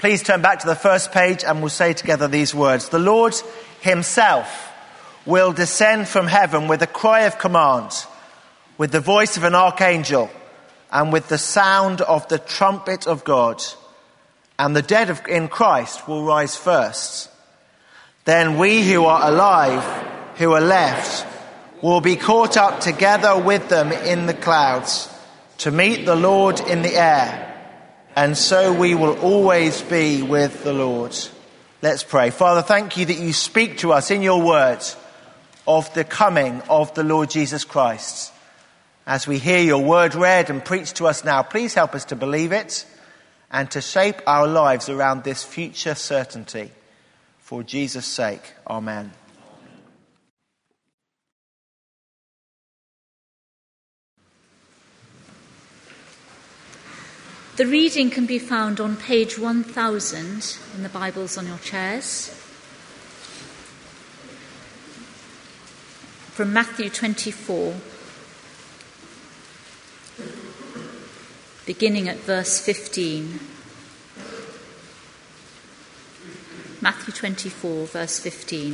Please turn back to the first page and we'll say together these words. The Lord himself will descend from heaven with a cry of command, with the voice of an archangel, and with the sound of the trumpet of God. And the dead in Christ will rise first. Then we who are alive, who are left, will be caught up together with them in the clouds to meet the Lord in the air. And so we will always be with the Lord. Let's pray. Father, thank you that you speak to us in your word of the coming of the Lord Jesus Christ. As we hear your word read and preached to us now, please help us to believe it and to shape our lives around this future certainty. For Jesus' sake, amen. The reading can be found on page 1000 in the Bibles on your chairs. From Matthew 24, beginning at verse 15. Matthew 24, verse 15.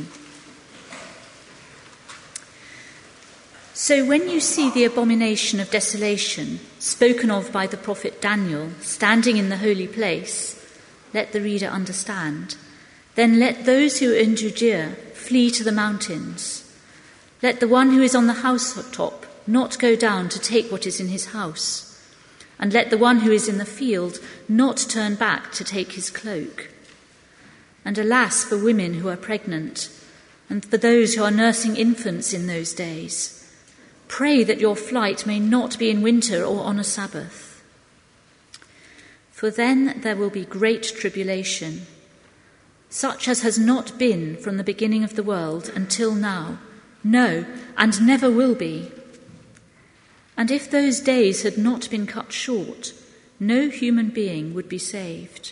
So when you see the abomination of desolation spoken of by the prophet Daniel standing in the holy place, let the reader understand. Then let those who are in Judea flee to the mountains. Let the one who is on the housetop not go down to take what is in his house. And let the one who is in the field not turn back to take his cloak. And alas for women who are pregnant, and for those who are nursing infants in those days. Pray that your flight may not be in winter or on a Sabbath. For then there will be great tribulation, such as has not been from the beginning of the world until now, no, and never will be. And if those days had not been cut short, no human being would be saved.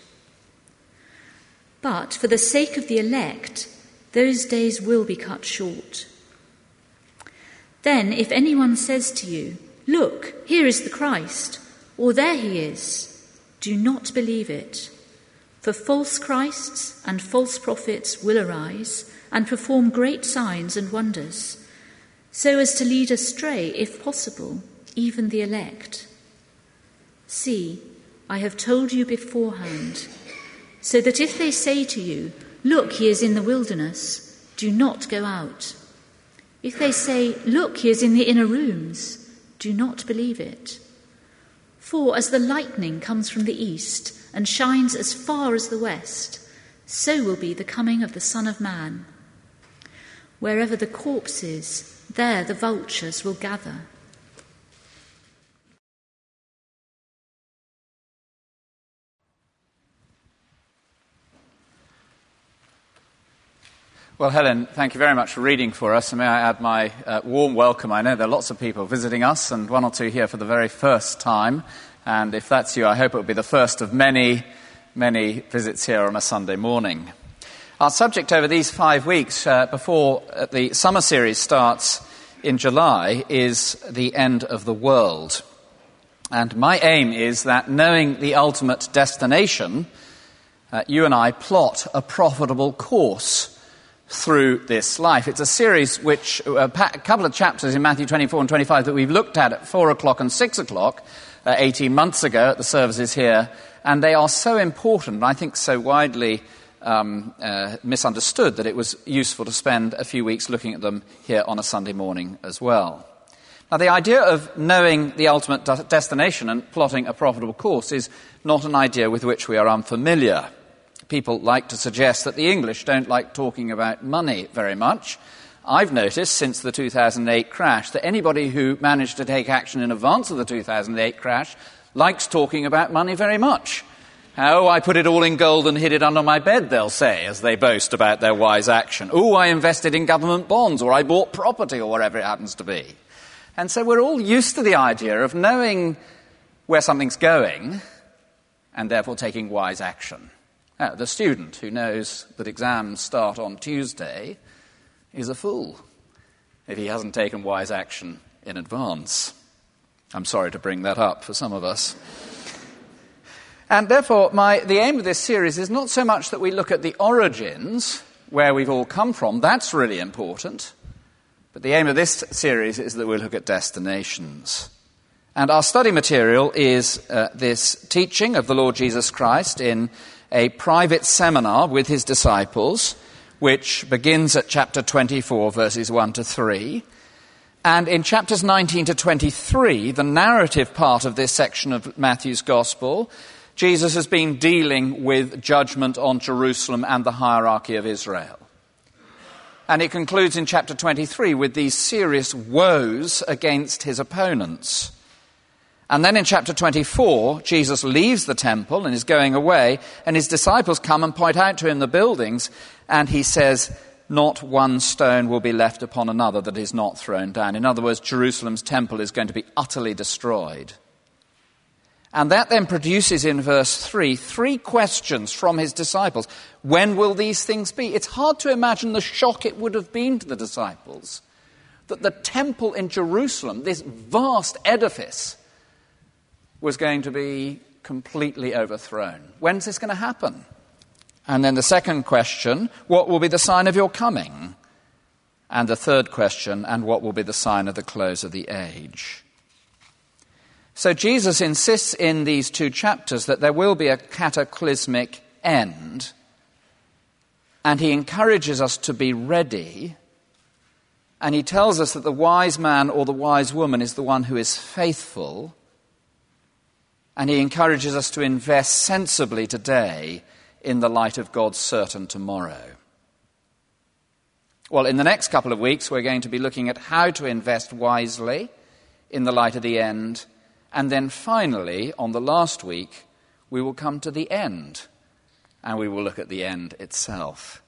But for the sake of the elect, those days will be cut short. Then if anyone says to you, "Look, here is the Christ," or "There he is," do not believe it. For false Christs and false prophets will arise and perform great signs and wonders, so as to lead astray, if possible, even the elect. See, I have told you beforehand, so that if they say to you, "Look, he is in the wilderness," do not go out. If they say, "Look, he is in the inner rooms," do not believe it. For as the lightning comes from the east and shines as far as the west, so will be the coming of the Son of Man. Wherever the corpse is, there the vultures will gather. Well, Helen, thank you very much for reading for us. And may I add my warm welcome. I know there are lots of people visiting us and one or two here for the very first time. And if that's you, I hope it will be the first of many, many visits here on a Sunday morning. Our subject over these 5 weeks before the summer series starts in July is the end of the world. And my aim is that knowing the ultimate destination, you and I plot a profitable course through this life. It's a series which, a couple of chapters in Matthew 24 and 25 that we've looked at 4 o'clock and 6 o'clock 18 months ago at the services here, and they are so important, and I think so widely misunderstood that it was useful to spend a few weeks looking at them here on a Sunday morning as well. Now, the idea of knowing the ultimate destination and plotting a profitable course is not an idea with which we are unfamiliar. People like to suggest that the English don't like talking about money very much. I've noticed since the 2008 crash that anybody who managed to take action in advance of the 2008 crash likes talking about money very much. "Oh, I put it all in gold and hid it under my bed," they'll say, as they boast about their wise action. "Oh, I invested in government bonds," or "I bought property," or whatever it happens to be. And so we're all used to the idea of knowing where something's going and therefore taking wise action. Now, the student who knows that exams start on Tuesday is a fool if he hasn't taken wise action in advance. I'm sorry to bring that up for some of us. And therefore, the aim of this series is not so much that we look at the origins, where we've all come from. That's really important. But the aim of this series is that we'll look at destinations. And our study material is this teaching of the Lord Jesus Christ in a private seminar with his disciples, which begins at chapter 24, verses 1 to 3. And in chapters 19 to 23, the narrative part of this section of Matthew's Gospel, Jesus has been dealing with judgment on Jerusalem and the hierarchy of Israel. And it concludes in chapter 23 with these serious woes against his opponents. And then in chapter 24, Jesus leaves the temple and is going away, and his disciples come and point out to him the buildings, and he says, not one stone will be left upon another that is not thrown down. In other words, Jerusalem's temple is going to be utterly destroyed. And that then produces in verse 3 three questions from his disciples. When will these things be? It's hard to imagine the shock it would have been to the disciples that the temple in Jerusalem, this vast edifice, was going to be completely overthrown. When's this going to happen? And then the second question, what will be the sign of your coming? And the third question, and what will be the sign of the close of the age? So Jesus insists in these two chapters that there will be a cataclysmic end, and he encourages us to be ready, and he tells us that the wise man or the wise woman is the one who is faithful, and he encourages us to invest sensibly today in the light of God's certain tomorrow. Well, in the next couple of weeks, we're going to be looking at how to invest wisely in the light of the end. And then finally, on the last week, we will come to the end, and we will look at the end itself.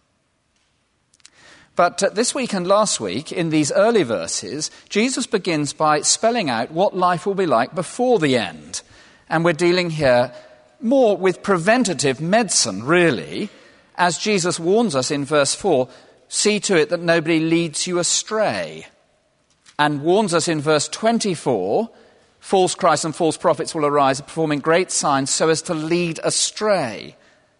But this week and last week, in these early verses, Jesus begins by spelling out what life will be like before the end. And we're dealing here more with preventative medicine, really, as Jesus warns us in verse 4, see to it that nobody leads you astray. And warns us in verse 24, false Christs and false prophets will arise, performing great signs so as to lead astray.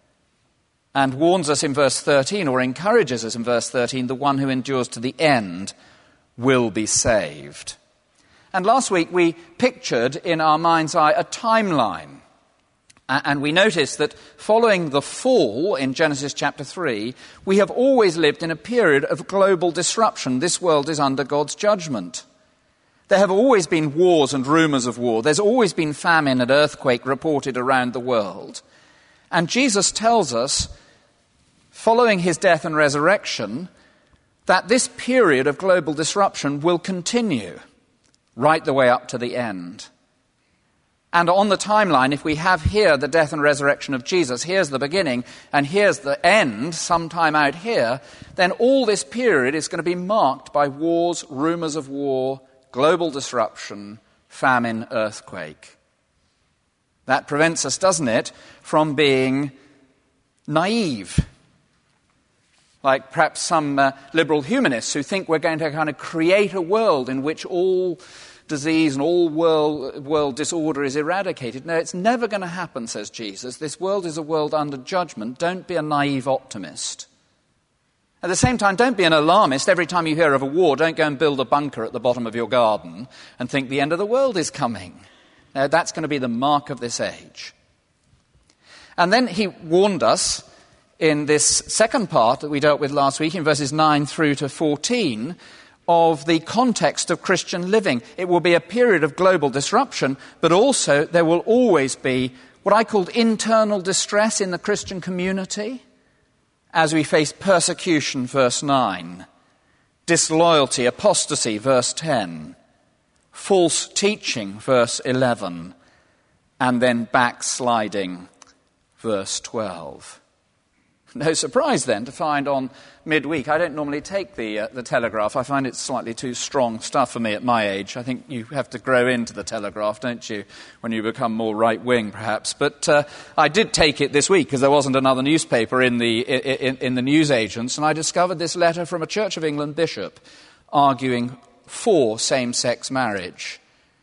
And warns us in verse 13, or encourages us in verse 13, the one who endures to the end will be saved. And last week we pictured in our mind's eye a timeline. And we noticed that following the fall in Genesis chapter 3, we have always lived in a period of global disruption. This world is under God's judgment. There have always been wars and rumours of war. There's always been famine and earthquake reported around the world. And Jesus tells us, following his death and resurrection, that this period of global disruption will continue right the way up to the end. And on the timeline, if we have here the death and resurrection of Jesus, here's the beginning, and here's the end, sometime out here, then all this period is going to be marked by wars, rumours of war, global disruption, famine, earthquake. That prevents us, doesn't it, from being naive. Like perhaps some liberal humanists who think we're going to kind of create a world in which all disease and all world disorder is eradicated. No, it's never going to happen, says Jesus. This world is a world under judgment. Don't be a naive optimist. At the same time, don't be an alarmist. Every time you hear of a war, don't go and build a bunker at the bottom of your garden and think the end of the world is coming. No, that's going to be the mark of this age. And then he warned us in this second part that we dealt with last week, in verses 9 through to 14, of the context of Christian living. It will be a period of global disruption, but also there will always be what I called internal distress in the Christian community as we face persecution, verse 9, disloyalty, apostasy, verse 10, false teaching, verse 11, and then backsliding, verse 12. No surprise, then, to find on midweek. I don't normally take the Telegraph. I find it slightly too strong stuff for me at my age. I think you have to grow into the Telegraph, don't you, when you become more right-wing, perhaps. But I did take it this week because there wasn't another newspaper in the newsagents, and I discovered this letter from a Church of England bishop arguing for same-sex marriage.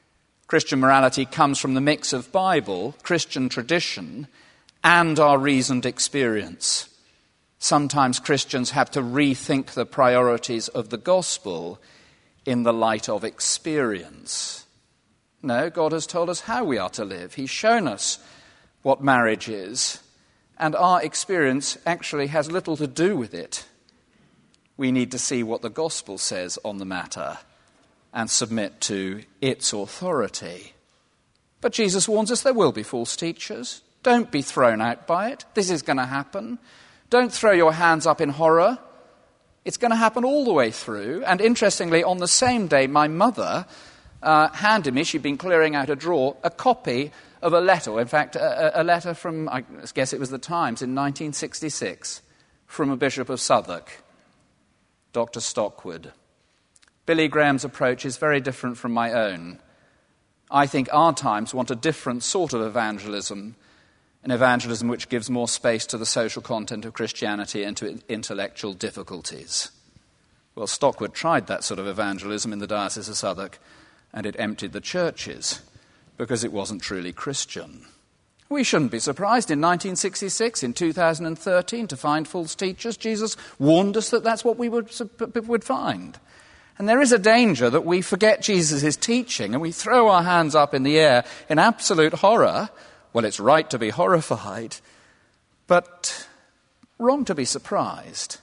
Christian morality comes from the mix of Bible, Christian tradition, and our reasoned experience. Sometimes Christians have to rethink the priorities of the gospel in the light of experience. No, God has told us how we are to live. He's shown us what marriage is, and our experience actually has little to do with it. We need to see what the gospel says on the matter and submit to its authority. But Jesus warns us there will be false teachers. Don't be thrown out by it. This is going to happen. Don't throw your hands up in horror. It's going to happen all the way through. And interestingly, on the same day, my mother handed me, she'd been clearing out a drawer, a copy of a letter, in fact, a letter from, I guess it was the Times, in 1966, from a Bishop of Southwark, Dr. Stockwood. Billy Graham's approach is very different from my own. I think our times want a different sort of evangelism, an evangelism which gives more space to the social content of Christianity and to intellectual difficulties. Well, Stockwood tried that sort of evangelism in the Diocese of Southwark, and it emptied the churches because it wasn't truly Christian. We shouldn't be surprised in 1966, in 2013, to find false teachers. Jesus warned us that that's what we would find. And there is a danger that we forget Jesus' teaching and we throw our hands up in the air in absolute horror. Well, it's right to be horrified, but wrong to be surprised.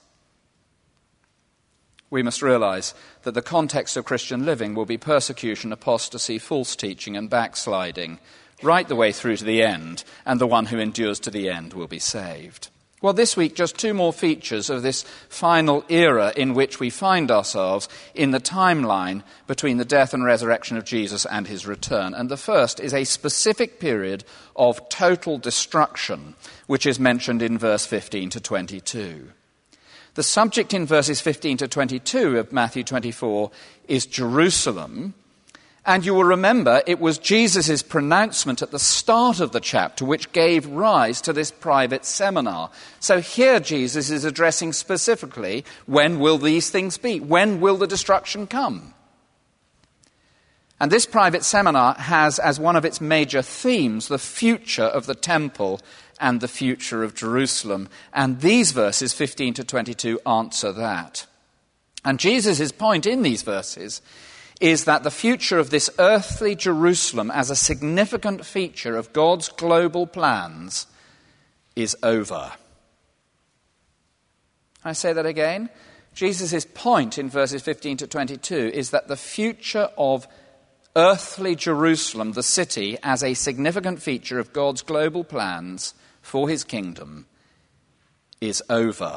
We must realize that the context of Christian living will be persecution, apostasy, false teaching, and backsliding, right the way through to the end, and the one who endures to the end will be saved. Well, this week, just two more features of this final era in which we find ourselves in the timeline between the death and resurrection of Jesus and his return. And the first is a specific period of total destruction, which is mentioned in verse 15 to 22. The subject in verses 15 to 22 of Matthew 24 is Jerusalem. And you will remember it was Jesus' pronouncement at the start of the chapter which gave rise to this private seminar. So here Jesus is addressing specifically, when will these things be? When will the destruction come? And this private seminar has as one of its major themes the future of the temple and the future of Jerusalem. And these verses, 15 to 22, answer that. And Jesus' point in these verses is that the future of this earthly Jerusalem as a significant feature of God's global plans is over. I say that again. Jesus' point in verses 15 to 22 is that the future of earthly Jerusalem, the city, as a significant feature of God's global plans for his kingdom, is over.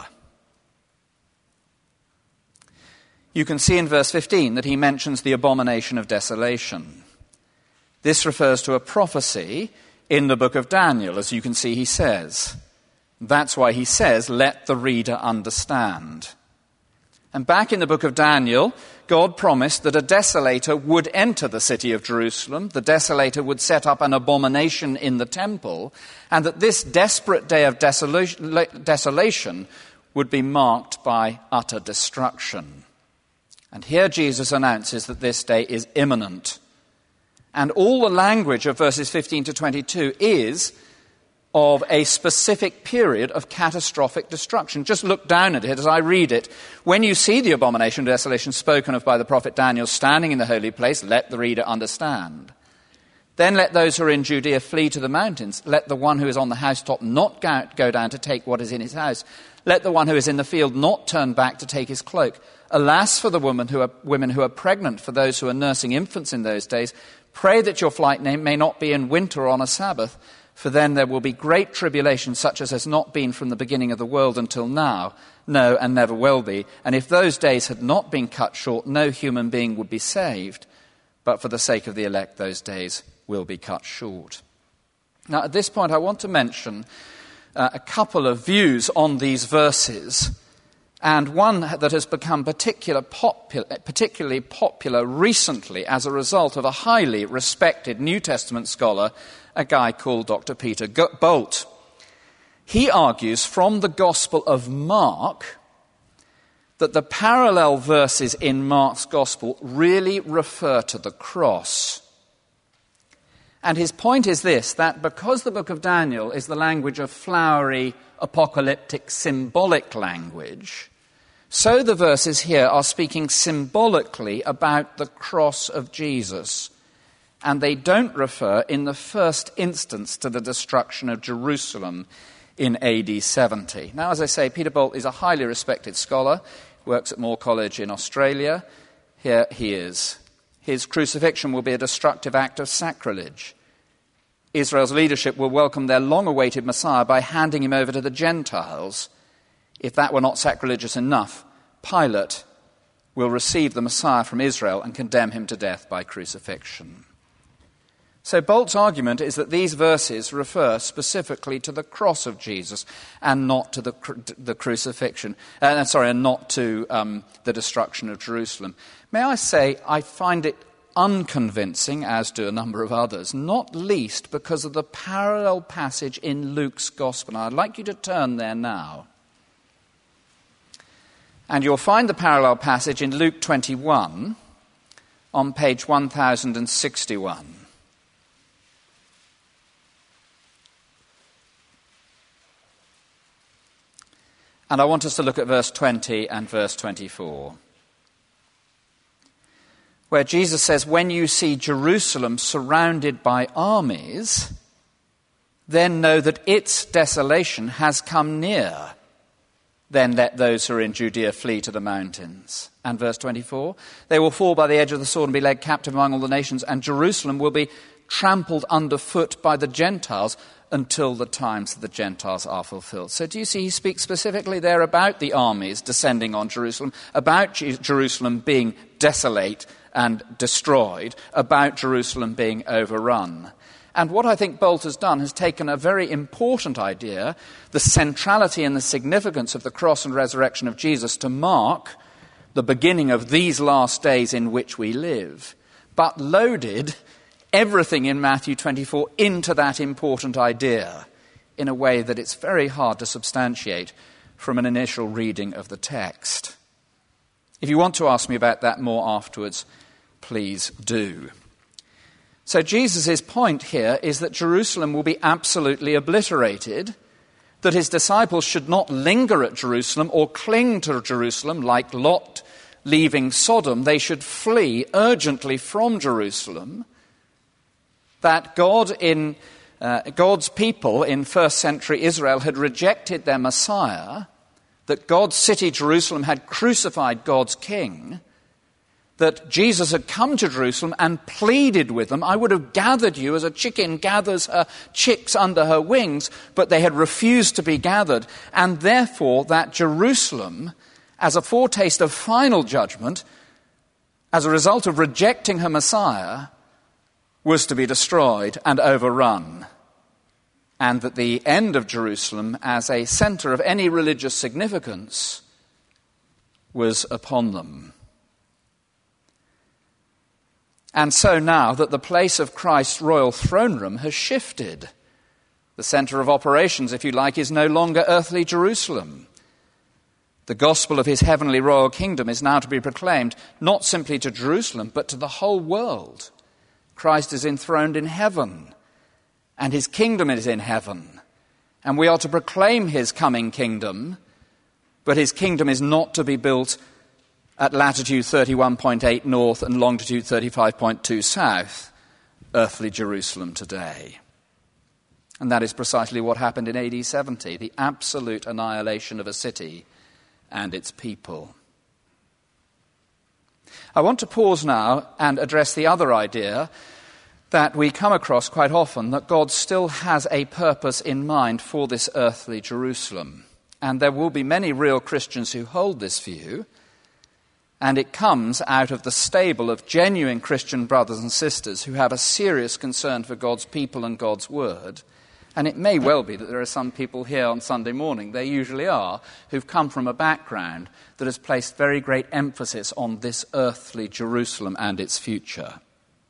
You can see in verse 15 that he mentions the abomination of desolation. This refers to a prophecy in the book of Daniel, as you can see he says. That's why he says, let the reader understand. And back in the book of Daniel, God promised that a desolator would enter the city of Jerusalem. The desolator would set up an abomination in the temple, and that this desperate day of desolation would be marked by utter destruction. And here Jesus announces that this day is imminent. And all the language of verses 15 to 22 is of a specific period of catastrophic destruction. Just look down at it as I read it. When you see the abomination of desolation spoken of by the prophet Daniel standing in the holy place, let the reader understand. Then let those who are in Judea flee to the mountains. Let the one who is on the housetop not go down to take what is in his house. Let the one who is in the field not turn back to take his cloak. Alas for the women who are pregnant, for those who are nursing infants in those days. Pray that your flight may not be in winter or on a Sabbath, for then there will be great tribulation such as has not been from the beginning of the world until now, no, and never will be. And if those days had not been cut short, no human being would be saved. But for the sake of the elect, those days will be cut short. Now, at this point, I want to mention a couple of views on these verses, and one that has become particularly popular recently as a result of a highly respected New Testament scholar, a guy called Dr. Peter Bolt. He argues from the Gospel of Mark that the parallel verses in Mark's Gospel really refer to the cross. And his point is this, that because the book of Daniel is the language of flowery, apocalyptic, symbolic language, so the verses here are speaking symbolically about the cross of Jesus, and they don't refer in the first instance to the destruction of Jerusalem in AD 70. Now, as I say, Peter Bolt is a highly respected scholar, works at Moore College in Australia. Here he is. His crucifixion will be a destructive act of sacrilege. Israel's leadership will welcome their long-awaited Messiah by handing him over to the Gentiles. If that were not sacrilegious enough, Pilate will receive the Messiah from Israel and condemn him to death by crucifixion. So Bolt's argument is that these verses refer specifically to the cross of Jesus and not to the crucifixion, and not to the destruction of Jerusalem. May I say, I find it unconvincing, as do a number of others, not least because of the parallel passage in Luke's Gospel. Now, I'd like you to turn there now. And you'll find the parallel passage in Luke 21 on page 1061. And I want us to look at verse 20 and verse 24, where Jesus says, "When you see Jerusalem surrounded by armies, then know that its desolation has come near. Then let those who are in Judea flee to the mountains." And verse 24, "They will fall by the edge of the sword and be led captive among all the nations, and Jerusalem will be trampled underfoot by the Gentiles until the times of the Gentiles are fulfilled." So do you see he speaks specifically there about the armies descending on Jerusalem, about Jerusalem being desolate and destroyed, about Jerusalem being overrun. And what I think Bolt has done has taken a very important idea, the centrality and the significance of the cross and resurrection of Jesus, to mark the beginning of these last days in which we live, but loaded everything in Matthew 24 into that important idea in a way that it's very hard to substantiate from an initial reading of the text. If you want to ask me about that more afterwards, please do. So Jesus' point here is that Jerusalem will be absolutely obliterated, that his disciples should not linger at Jerusalem or cling to Jerusalem like Lot leaving Sodom. They should flee urgently from Jerusalem, that God's people in first century Israel had rejected their Messiah, that God's city Jerusalem had crucified God's king, that Jesus had come to Jerusalem and pleaded with them, "I would have gathered you as a chicken gathers her chicks under her wings," but they had refused to be gathered, and therefore that Jerusalem, as a foretaste of final judgment, as a result of rejecting her Messiah, was to be destroyed and overrun, and that the end of Jerusalem as a center of any religious significance was upon them. And so now that the place of Christ's royal throne room has shifted, the center of operations, if you like, is no longer earthly Jerusalem. The gospel of his heavenly royal kingdom is now to be proclaimed not simply to Jerusalem, but to the whole world. Christ is enthroned in heaven, and his kingdom is in heaven. And we are to proclaim his coming kingdom, but his kingdom is not to be built at latitude 31.8 north and longitude 35.2 south, earthly Jerusalem today. And that is precisely what happened in AD 70, the absolute annihilation of a city and its people. I want to pause now and address the other idea that we come across quite often, that God still has a purpose in mind for this earthly Jerusalem. And there will be many real Christians who hold this view, and it comes out of the stable of genuine Christian brothers and sisters who have a serious concern for God's people and God's word. And it may well be that there are some people here on Sunday morning, they usually are, who've come from a background that has placed very great emphasis on this earthly Jerusalem and its future.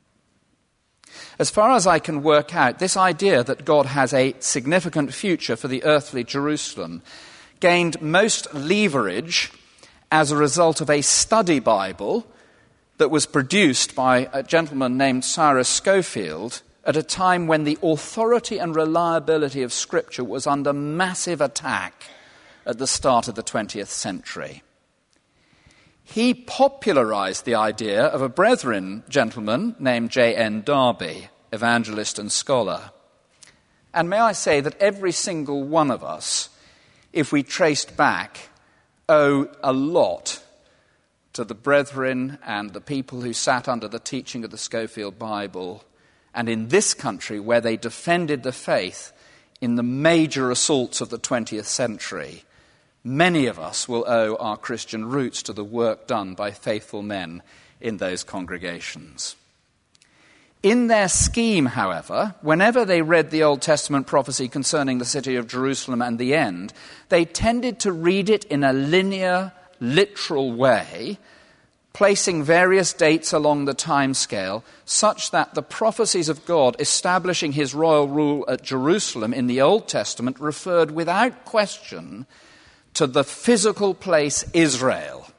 As far as I can work out, this idea that God has a significant future for the earthly Jerusalem gained most leverage as a result of a study Bible that was produced by a gentleman named Cyrus Schofield at a time when the authority and reliability of Scripture was under massive attack at the start of the 20th century. He popularized the idea of a brethren gentleman named J.N. Darby, evangelist and scholar. And may I say that every single one of us, if we traced back, owe a lot to the brethren and the people who sat under the teaching of the Scofield Bible, and in this country where they defended the faith in the major assaults of the 20th century. Many of us will owe our Christian roots to the work done by faithful men in those congregations. In their scheme, however, whenever they read the Old Testament prophecy concerning the city of Jerusalem and the end, they tended to read it in a linear, literal way, placing various dates along the time scale, such that the prophecies of God establishing his royal rule at Jerusalem in the Old Testament referred without question to the physical place Israel.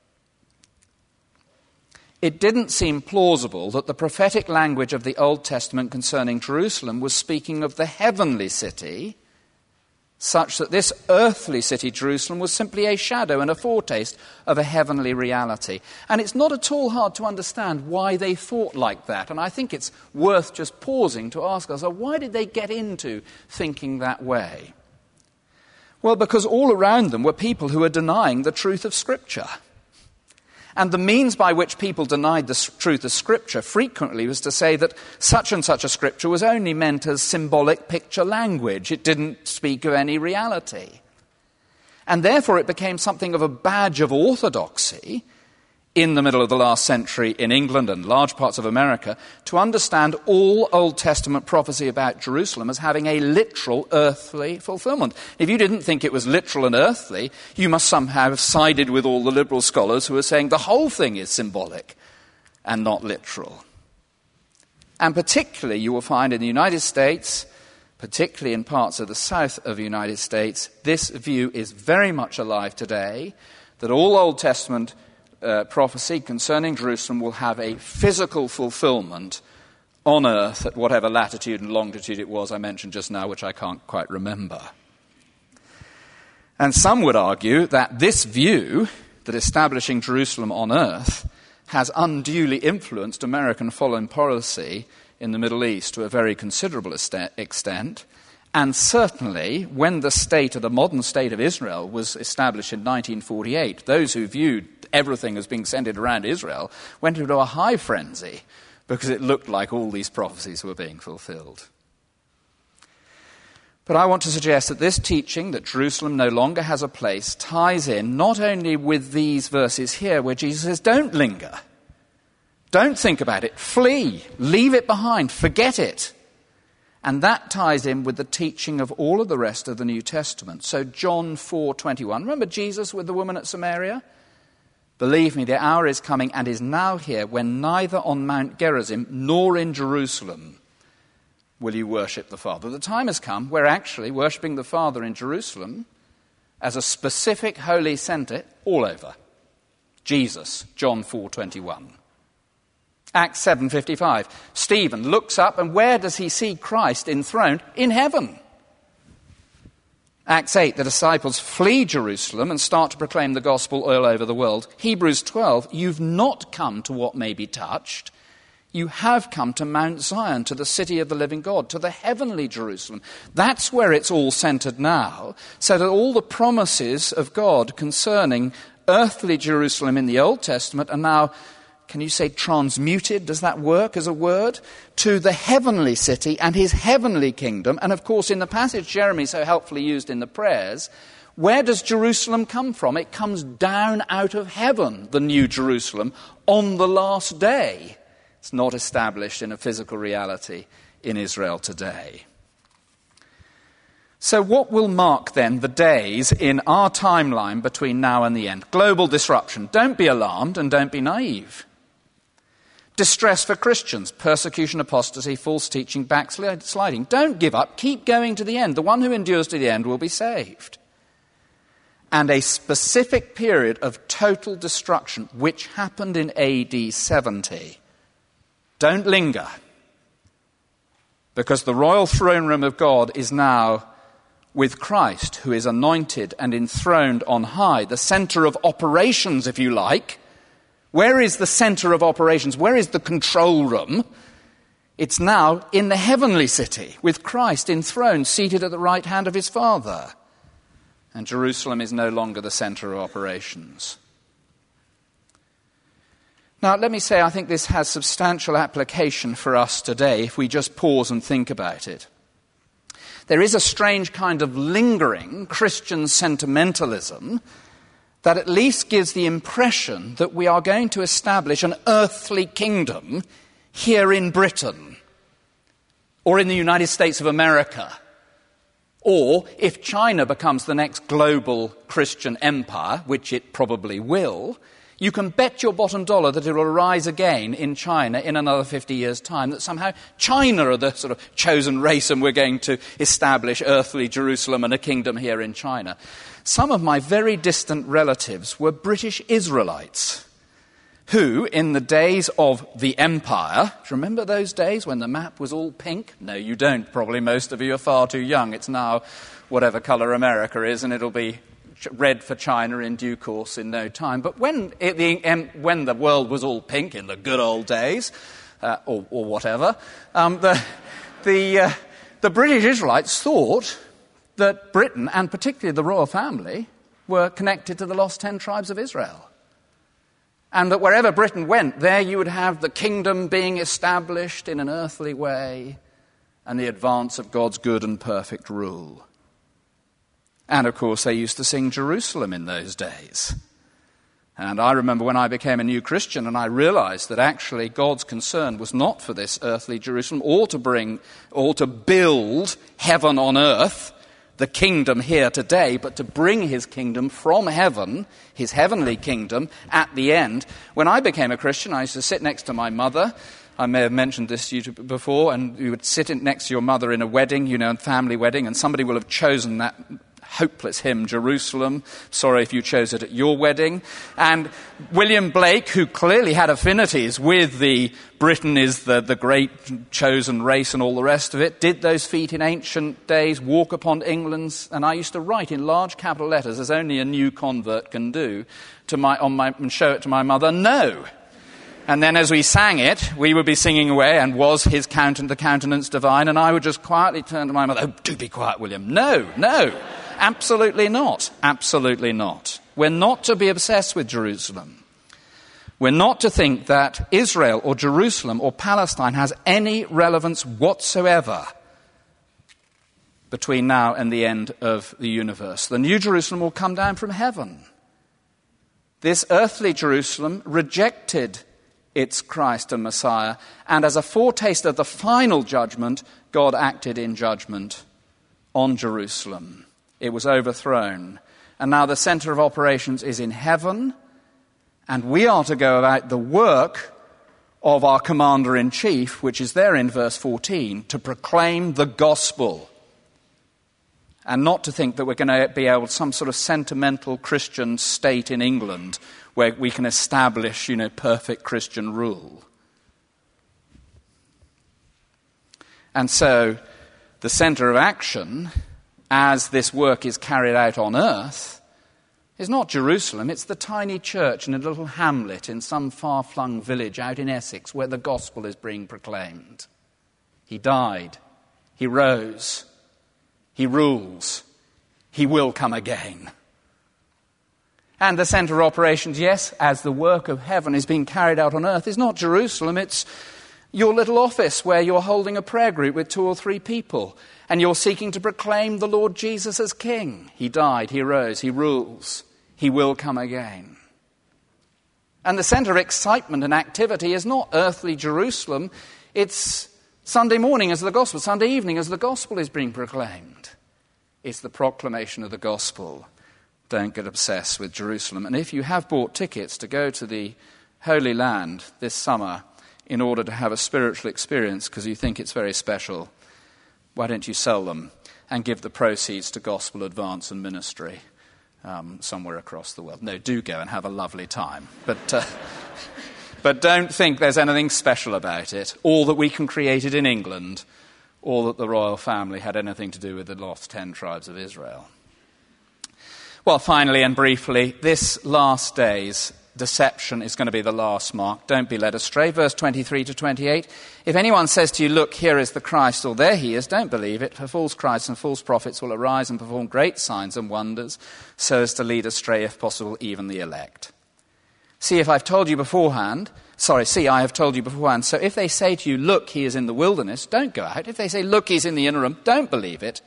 It didn't seem plausible that the prophetic language of the Old Testament concerning Jerusalem was speaking of the heavenly city, such that this earthly city, Jerusalem, was simply a shadow and a foretaste of a heavenly reality. And it's not at all hard to understand why they thought like that. And I think it's worth just pausing to ask ourselves, why did they get into thinking that way? Well, because all around them were people who were denying the truth of Scripture. And the means by which people denied the truth of Scripture frequently was to say that such and such a Scripture was only meant as symbolic picture language. It didn't speak of any reality. And therefore it became something of a badge of orthodoxy in the middle of the last century in England and large parts of America to understand all Old Testament prophecy about Jerusalem as having a literal earthly fulfillment. If you didn't think it was literal and earthly, you must somehow have sided with all the liberal scholars who are saying the whole thing is symbolic and not literal. And particularly you will find in the United States, particularly in parts of the south of the United States, this view is very much alive today, that all Old Testament prophecy concerning Jerusalem will have a physical fulfillment on earth at whatever latitude and longitude it was I mentioned just now, which I can't quite remember. And some would argue that this view, that establishing Jerusalem on earth, has unduly influenced American foreign policy in the Middle East to a very considerable extent. And certainly, when the modern state of Israel was established in 1948, those who viewed everything as being centered around Israel went into a high frenzy because it looked like all these prophecies were being fulfilled. But I want to suggest that this teaching, that Jerusalem no longer has a place, ties in not only with these verses here where Jesus says, don't linger, don't think about it, flee, leave it behind, forget it. And that ties in with the teaching of all of the rest of the New Testament. So John 4:21. Remember Jesus with the woman at Samaria? Believe me, the hour is coming and is now here when neither on Mount Gerizim nor in Jerusalem will you worship the Father. The time has come where actually worshipping the Father in Jerusalem as a specific holy centre all over. Jesus, John 4:21. Acts 7:55. Stephen looks up and where does he see Christ enthroned? In heaven. Acts 8, the disciples flee Jerusalem and start to proclaim the gospel all over the world. Hebrews 12, you've not come to what may be touched. You have come to Mount Zion, to the city of the living God, to the heavenly Jerusalem. That's where it's all centered now, so that all the promises of God concerning earthly Jerusalem in the Old Testament are now, can you say transmuted? Does that work as a word? To the heavenly city and his heavenly kingdom. And of course, in the passage Jeremy so helpfully used in the prayers, where does Jerusalem come from? It comes down out of heaven, the new Jerusalem, on the last day. It's not established in a physical reality in Israel today. So what will mark then the days in our timeline between now and the end? Global disruption. Don't be alarmed and don't be naive. Distress for Christians, persecution, apostasy, false teaching, backsliding. Don't give up. Keep going to the end. The one who endures to the end will be saved. And a specific period of total destruction, which happened in AD 70. Don't linger. because the royal throne room of God is now with Christ, who is anointed and enthroned on high, the center of operations, if you like. Where is the center of operations? Where is the control room? It's now in the heavenly city, with Christ enthroned, seated at the right hand of his Father. And Jerusalem is no longer the center of operations. Now, let me say, I think this has substantial application for us today if we just pause and think about it. There is a strange kind of lingering Christian sentimentalism that at least gives the impression that we are going to establish an earthly kingdom here in Britain or in the United States of America. Or, if China becomes the next global Christian empire, which it probably will, you can bet your bottom dollar that it will arise again in China in another 50 years' time, that somehow China are the sort of chosen race and we're going to establish earthly Jerusalem and a kingdom here in China. Some of my very distant relatives were British Israelites who, in the days of the empire, do you remember those days when the map was all pink? No, you don't. Probably most of you are far too young. It's now whatever colour America is, and it'll be red for China in due course in no time. But when the world was all pink in the good old days, or whatever, the British Israelites thought that Britain, and particularly the royal family, were connected to the lost 10 tribes of Israel. And that wherever Britain went, there you would have the kingdom being established in an earthly way and the advance of God's good and perfect rule. And, of course, they used to sing Jerusalem in those days. And I remember when I became a new Christian and I realized that actually God's concern was not for this earthly Jerusalem or to build heaven on earth, the kingdom here today, but to bring his kingdom from heaven, his heavenly kingdom, at the end. When I became a Christian, I used to sit next to my mother. I may have mentioned this to you before, and you would sit next to your mother in a wedding, a family wedding, and somebody will have chosen that hopeless hymn, Jerusalem. Sorry if you chose it at your wedding. And William Blake, who clearly had affinities with the Britain is the great chosen race and all the rest of it, did those feet in ancient days walk upon England's, and I used to write in large capital letters, as only a new convert can do, and show it to my mother, no. And then as we sang it, we would be singing away, and was his the countenance divine, and I would just quietly turn to my mother, oh, do be quiet, William. No. Absolutely not. Absolutely not. We're not to be obsessed with Jerusalem. We're not to think that Israel or Jerusalem or Palestine has any relevance whatsoever between now and the end of the universe. The new Jerusalem will come down from heaven. This earthly Jerusalem rejected its Christ and Messiah, and as a foretaste of the final judgment, God acted in judgment on Jerusalem. It was overthrown. And now the center of operations is in heaven, and we are to go about the work of our commander-in-chief, which is there in verse 14, to proclaim the gospel. And not to think that we're going to be able, some sort of sentimental Christian state in England where we can establish, perfect Christian rule. And so the center of action, as this work is carried out on earth, is not Jerusalem, it's the tiny church in a little hamlet in some far-flung village out in Essex where the gospel is being proclaimed. He died, he rose, he rules, he will come again. And the center of operations, yes, as the work of heaven is being carried out on earth, is not Jerusalem, it's your little office where you're holding a prayer group with 2 or 3 people and you're seeking to proclaim the Lord Jesus as King. He died, he rose, he rules, he will come again. And the center of excitement and activity is not earthly Jerusalem, it's Sunday morning as the gospel, Sunday evening as the gospel is being proclaimed. It's the proclamation of the gospel. Don't get obsessed with Jerusalem. And if you have bought tickets to go to the Holy Land this summer in order to have a spiritual experience because you think it's very special, why don't you sell them and give the proceeds to Gospel Advance and Ministry somewhere across the world? No, do go and have a lovely time. But don't think there's anything special about it, or that we can create it in England, or that the royal family had anything to do with the lost 10 tribes of Israel. Well, finally and briefly, this last day's deception is going to be the last mark. Don't be led astray. Verse 23 to 28. If anyone says to you, look, here is the Christ, or there he is, don't believe it. For false Christs and false prophets will arise and perform great signs and wonders, so as to lead astray, if possible, even the elect. See, I have told you beforehand. So if they say to you, look, he is in the wilderness, don't go out. If they say, look, he's in the inner room, don't believe it.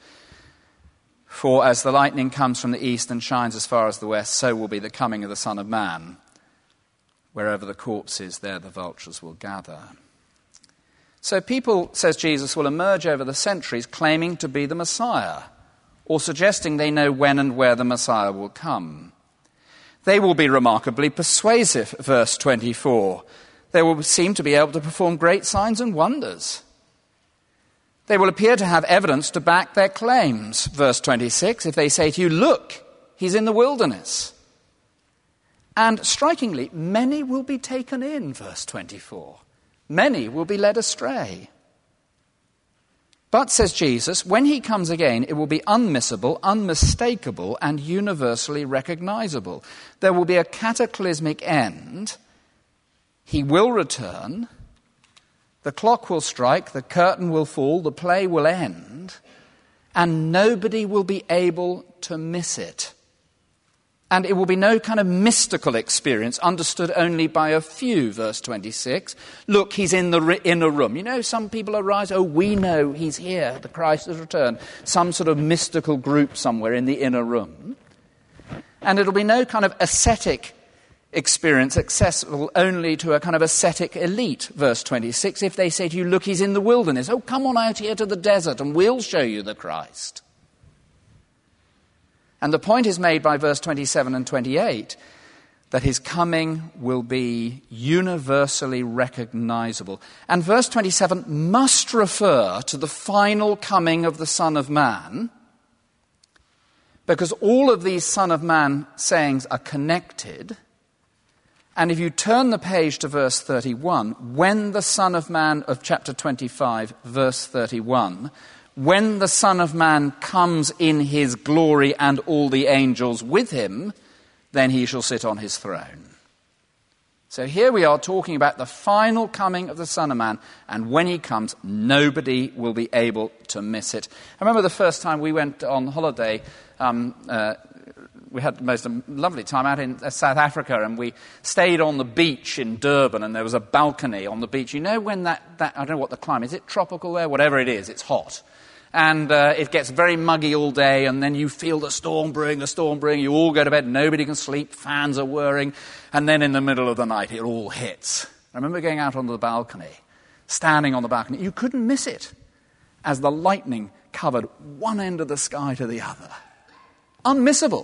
For as the lightning comes from the east and shines as far as the west, so will be the coming of the Son of Man. Wherever the corpse is, there the vultures will gather. So people, says Jesus, will emerge over the centuries claiming to be the Messiah, or suggesting they know when and where the Messiah will come. They will be remarkably persuasive, verse 24. They will seem to be able to perform great signs and wonders. They will appear to have evidence to back their claims, verse 26, if they say to you, look, he's in the wilderness. And strikingly, many will be taken in, verse 24. Many will be led astray. But, says Jesus, when he comes again, it will be unmissable, unmistakable, and universally recognizable. There will be a cataclysmic end. He will return. The clock will strike, the curtain will fall, the play will end, and nobody will be able to miss it. And it will be no kind of mystical experience understood only by a few, verse 26. Look, he's in the inner room. You know, some people arise, we know he's here, the Christ has returned. Some sort of mystical group somewhere in the inner room. And it'll be no kind of ascetic experience accessible only to a kind of ascetic elite, verse 26. If they say to you, look, he's in the wilderness. Come on out here to the desert and we'll show you the Christ. And the point is made by verse 27 and 28 that his coming will be universally recognizable. And verse 27 must refer to the final coming of the Son of Man, because all of these Son of Man sayings are connected. And if you turn the page to verse 31, when the Son of Man of chapter 25, verse 31, when the Son of Man comes in his glory and all the angels with him, then he shall sit on his throne. So here we are talking about the final coming of the Son of Man, and when he comes, nobody will be able to miss it. I remember the first time we went on holiday, we had the most lovely time out in South Africa, and we stayed on the beach in Durban, and there was a balcony on the beach. You know when that I don't know what the climate is, it tropical there? Whatever it is, it's hot. And it gets very muggy all day, and then you feel the storm brewing, you all go to bed, nobody can sleep, fans are whirring, and then in the middle of the night it all hits. I remember going out onto the balcony, standing on the balcony, you couldn't miss it, as the lightning covered one end of the sky to the other. Unmissable.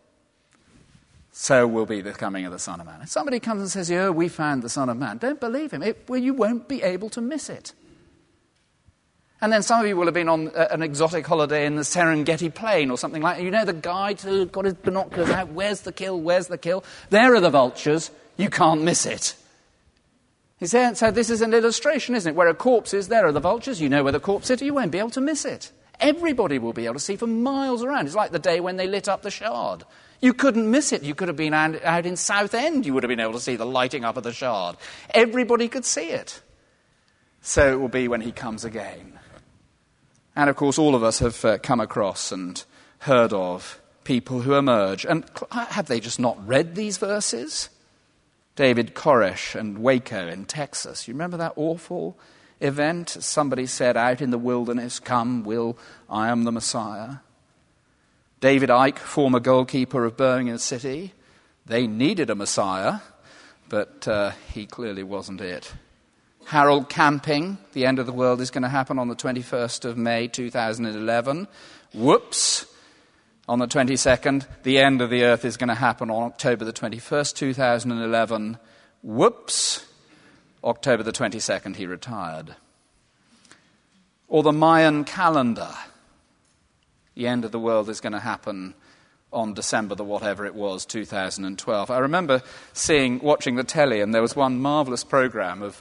So will be the coming of the Son of Man. If somebody comes and says, we found the Son of Man, don't believe him. You won't be able to miss it. And then some of you will have been on an exotic holiday in the Serengeti Plain or something like that. You know the guide who got his binoculars out, where's the kill? There are the vultures, you can't miss it. So this is an illustration, isn't it? Where a corpse is, there are the vultures, you know where the corpse is, you won't be able to miss it. Everybody will be able to see for miles around. It's like the day when they lit up the Shard. You couldn't miss it. You could have been out in Southend, you would have been able to see the lighting up of the Shard. Everybody could see it. So it will be when he comes again. And, of course, all of us have come across and heard of people who emerge. And have they just not read these verses? David Koresh and Waco in Texas. You remember that awful event? Somebody said, out in the wilderness, come, I am the Messiah. David Icke, former goalkeeper of Birmingham City. They needed a Messiah, but he clearly wasn't it. Harold Camping, the end of the world is going to happen on the 21st of May 2011. Whoops. On the 22nd, the end of the earth is going to happen on October the 21st, 2011. Whoops. October the 22nd, he retired. Or the Mayan calendar. The end of the world is going to happen on December the whatever it was, 2012. I remember watching the telly, and there was one marvellous programme of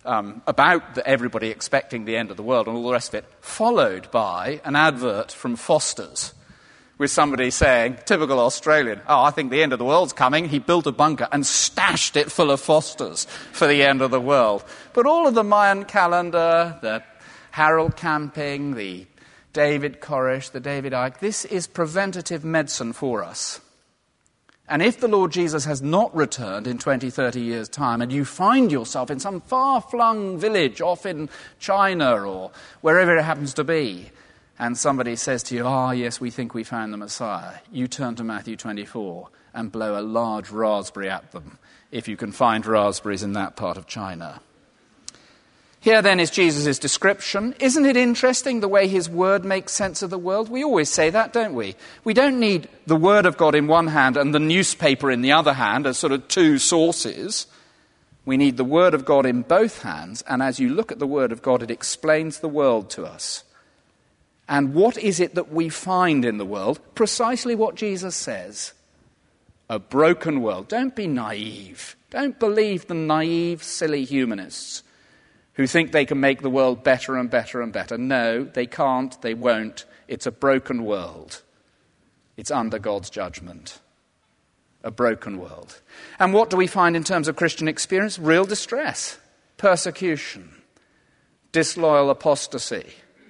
about everybody expecting the end of the world and all the rest of it, followed by an advert from Foster's with somebody saying, typical Australian, I think the end of the world's coming. He built a bunker and stashed it full of Fosters for the end of the world. But all of the Mayan calendar, the Harold Camping, the David Koresh, the David Icke, this is preventative medicine for us. And if the Lord Jesus has not returned in 20, 30 years' time, and you find yourself in some far-flung village off in China or wherever it happens to be, and somebody says to you, yes, we think we found the Messiah, you turn to Matthew 24 and blow a large raspberry at them, if you can find raspberries in that part of China. Here then is Jesus' description. Isn't it interesting the way his word makes sense of the world? We always say that, don't we? We don't need the word of God in one hand and the newspaper in the other hand as sort of two sources. We need the word of God in both hands, and as you look at the word of God, it explains the world to us. And what is it that we find in the world? Precisely what Jesus says. A broken world. Don't be naive. Don't believe the naive, silly humanists who think they can make the world better and better and better. No, they can't, they won't. It's a broken world. It's under God's judgment. A broken world. And what do we find in terms of Christian experience? Real distress, persecution, disloyal apostasy.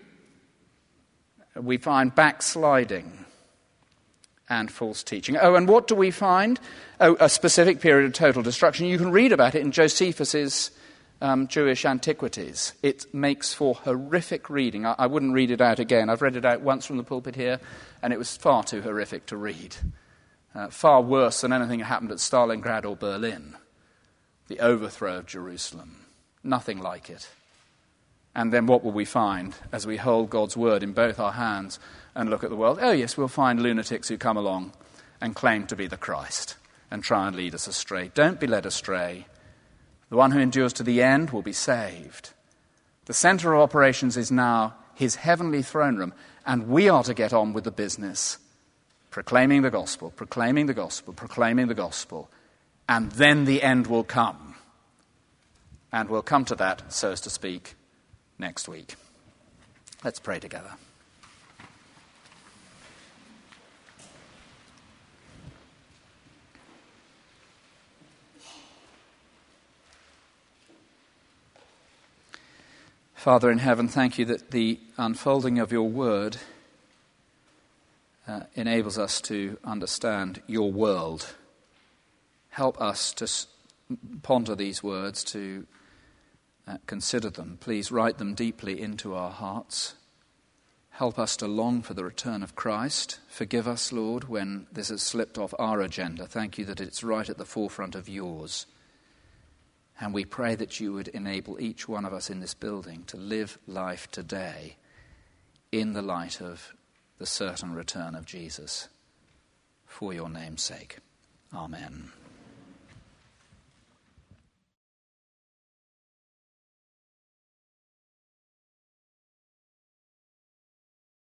We find backsliding and false teaching. And what do we find? A specific period of total destruction. You can read about it in Josephus's Jewish Antiquities. It makes for horrific reading. I wouldn't read it out again. I've read it out once from the pulpit here, and it was far too horrific to read. Far worse than anything that happened at Stalingrad or Berlin. The overthrow of Jerusalem. Nothing like it. And then what will we find as we hold God's word in both our hands and look at the world? Yes, we'll find lunatics who come along and claim to be the Christ and try and lead us astray. Don't be led astray. The one who endures to the end will be saved. The center of operations is now his heavenly throne room, and we are to get on with the business, proclaiming the gospel, proclaiming the gospel, proclaiming the gospel, and then the end will come. And we'll come to that, so as to speak, next week. Let's pray together. Father in heaven, thank you that the unfolding of your word enables us to understand your world. Help us to ponder these words, to consider them. Please write them deeply into our hearts. Help us to long for the return of Christ. Forgive us, Lord, when this has slipped off our agenda. Thank you that it's right at the forefront of yours. And we pray that you would enable each one of us in this building to live life today in the light of the certain return of Jesus. For your name's sake. Amen.